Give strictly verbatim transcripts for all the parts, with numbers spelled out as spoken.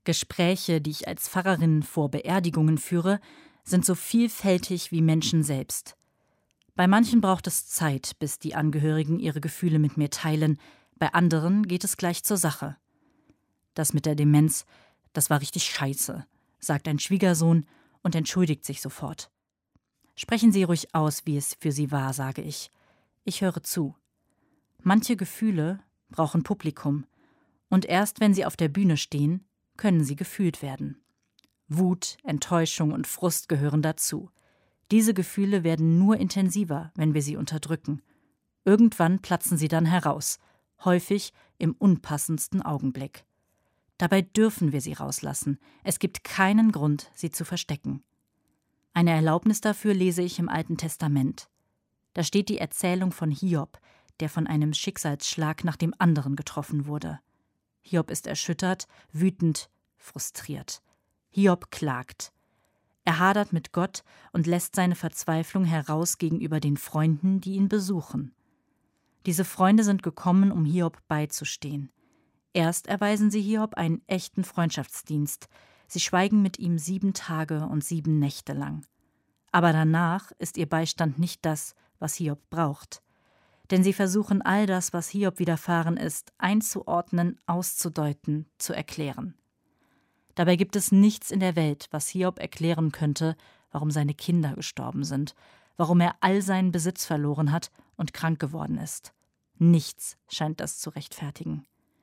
Gespräche, die ich als Pfarrerin vor Beerdigungen führe, sind so vielfältig wie Menschen selbst. Bei manchen braucht es Zeit, bis die Angehörigen ihre Gefühle mit mir teilen, bei anderen geht es gleich zur Sache. Das mit der Demenz, das war richtig scheiße, sagt ein Schwiegersohn und entschuldigt sich sofort. Sprechen Sie ruhig aus, wie es für Sie war, sage ich. Ich höre zu. Manche Gefühle brauchen Publikum, und erst wenn sie auf der Bühne stehen, können sie gefühlt werden. Wut, Enttäuschung und Frust gehören dazu. Diese Gefühle werden nur intensiver, wenn wir sie unterdrücken. Irgendwann platzen sie dann heraus, häufig im unpassendsten Augenblick. Dabei dürfen wir sie rauslassen. Es gibt keinen Grund, sie zu verstecken. Eine Erlaubnis dafür lese ich im Alten Testament. Da steht die Erzählung von Hiob, der von einem Schicksalsschlag nach dem anderen getroffen wurde. Hiob ist erschüttert, wütend, frustriert. Hiob klagt. Er hadert mit Gott und lässt seine Verzweiflung heraus gegenüber den Freunden, die ihn besuchen. Diese Freunde sind gekommen, um Hiob beizustehen. Erst erweisen sie Hiob einen echten Freundschaftsdienst. Sie schweigen mit ihm sieben Tage und sieben Nächte lang. Aber danach ist ihr Beistand nicht das, was Hiob braucht. Denn sie versuchen all das, was Hiob widerfahren ist, einzuordnen, auszudeuten, zu erklären. Dabei gibt es nichts in der Welt, was Hiob erklären könnte, warum seine Kinder gestorben sind, warum er all seinen Besitz verloren hat und krank geworden ist. Nichts scheint das zu rechtfertigen.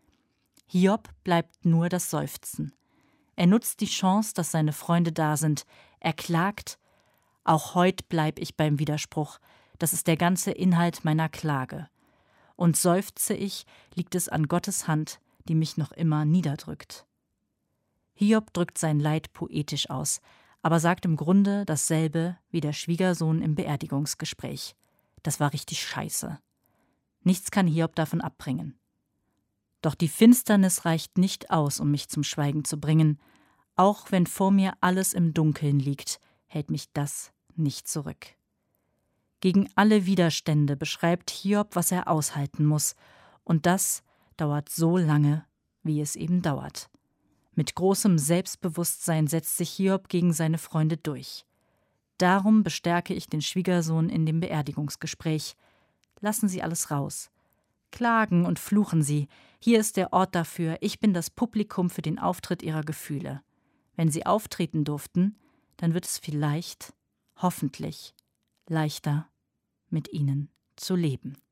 Hiob bleibt nur das Seufzen. Er nutzt die Chance, dass seine Freunde da sind. Er klagt: Auch heut bleib ich beim Widerspruch. Das ist der ganze Inhalt meiner Klage. Und seufze ich, liegt es an Gottes Hand, die mich noch immer niederdrückt. Hiob drückt sein Leid poetisch aus, aber sagt im Grunde dasselbe wie der Schwiegersohn im Beerdigungsgespräch. Das war richtig scheiße. Nichts kann Hiob davon abbringen. Doch die Finsternis reicht nicht aus, um mich zum Schweigen zu bringen. Auch wenn vor mir alles im Dunkeln liegt, hält mich das nicht zurück. Gegen alle Widerstände beschreibt Hiob, was er aushalten muss. Und das dauert so lange, wie es eben dauert. Mit großem Selbstbewusstsein setzt sich Hiob gegen seine Freunde durch. Darum bestärke ich den Schwiegersohn in dem Beerdigungsgespräch. Lassen Sie alles raus. Klagen und fluchen Sie. Hier ist der Ort dafür. Ich bin das Publikum für den Auftritt Ihrer Gefühle. Wenn Sie auftreten durften, dann wird es vielleicht, hoffentlich, leichter, mit Ihnen zu leben.